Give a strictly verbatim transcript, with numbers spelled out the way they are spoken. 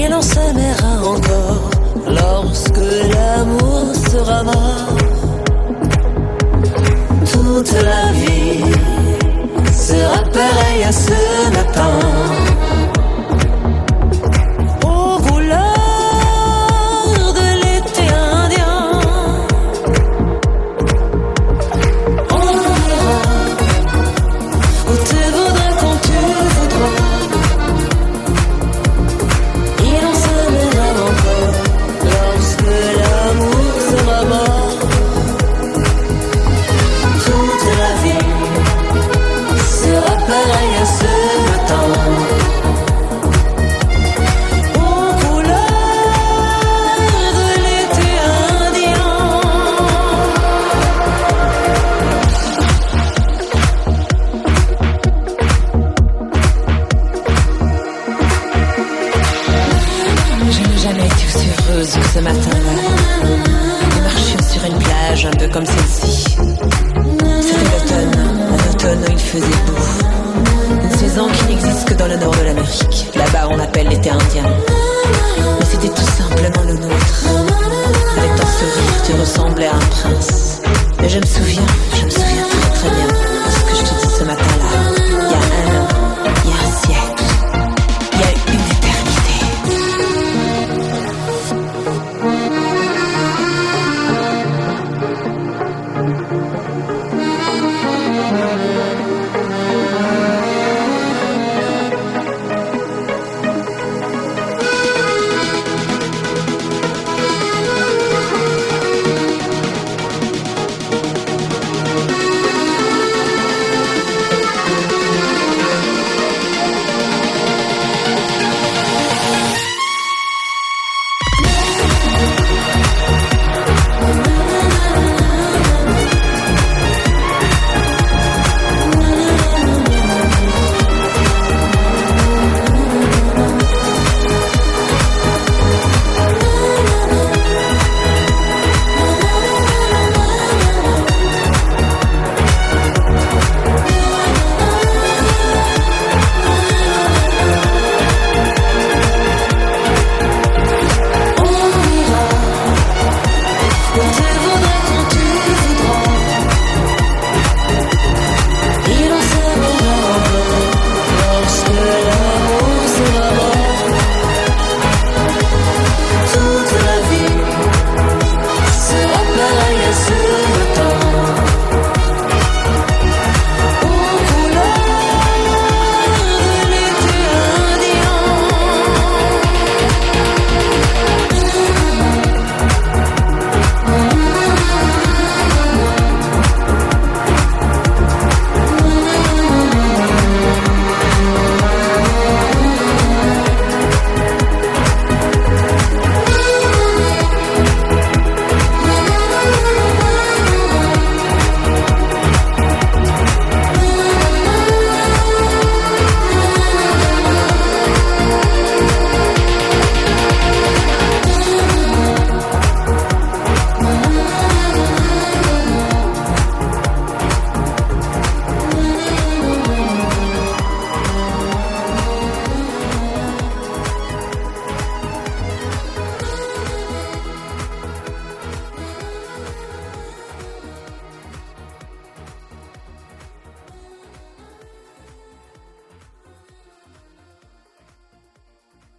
l'on s'aimera encore lorsque l'amour sera mort. Toute la vie sera pareille à ce matin. Aux couleurs de l'été indien. On ira où tu voudras quand tu voudras. Et l'on s'aimera encore lorsque l'amour sera mort. Toute la vie sera pareille à ce matin. Aux couleurs de l'été indien. Je n'ai jamais été aussi heureuse que ce matin-là. Nous marchions sur une plage un peu comme celle-ci. C'était l'automne, un automne où il faisait beau. Une saison qui n'existe que dans le nord de l'Amérique. Là-bas on appelle l'été indien. Mais c'était tout simplement le nôtre. Avec ton sourire tu ressemblais à un prince. Mais je me souviens